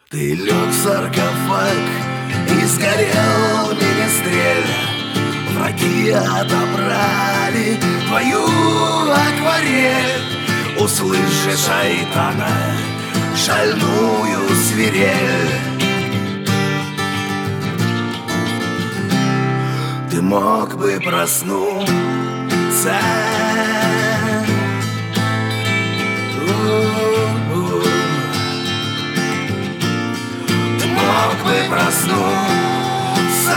Ты лег в саркофаг и сгорел министреля. Враги отобрали твою акварель. Услыши шайтана, шальную свирель. Ты мог бы проснуться, ты мог бы проснуться,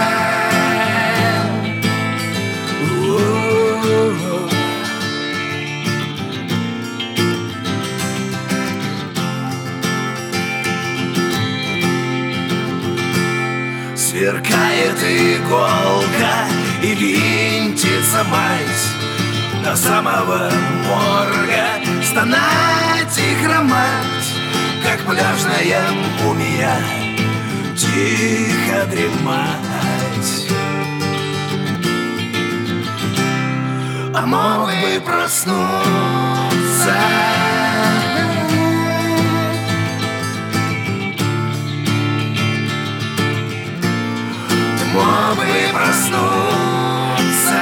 сверкает иголка и винтится мать. До самого морга стонать и хромать, как пляжная мумия, тихо дремать. А мог бы проснуться, ты мог бы проснуться.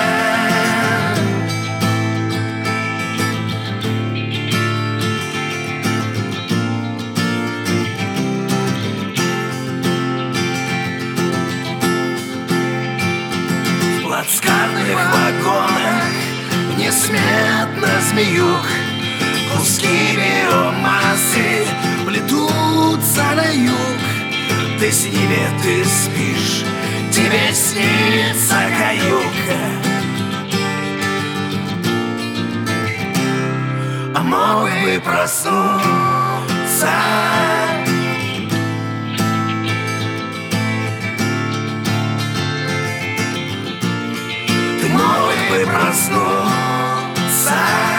В плацкартных вагонах несметно змеюк, куски биомассы плетутся на юг. Ты с ними, ты спишь, тебе снится каюка. А мог бы проснуться, ты мог бы проснуться.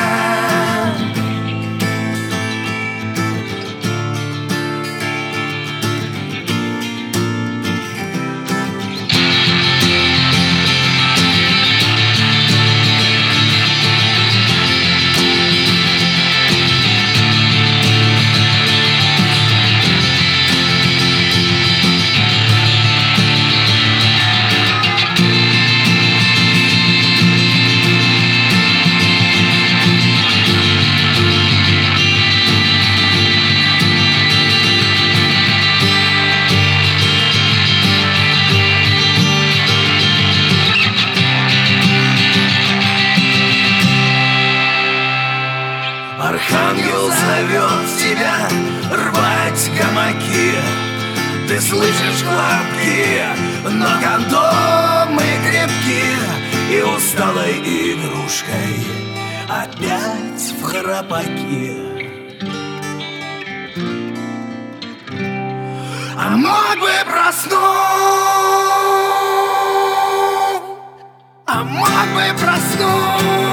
Архангел зовет тебя рвать гамаки. Ты слышишь хлопки, но кондомы крепки. И усталой игрушкой опять в храпаки. А мог бы проснуться, а мог бы проснуться.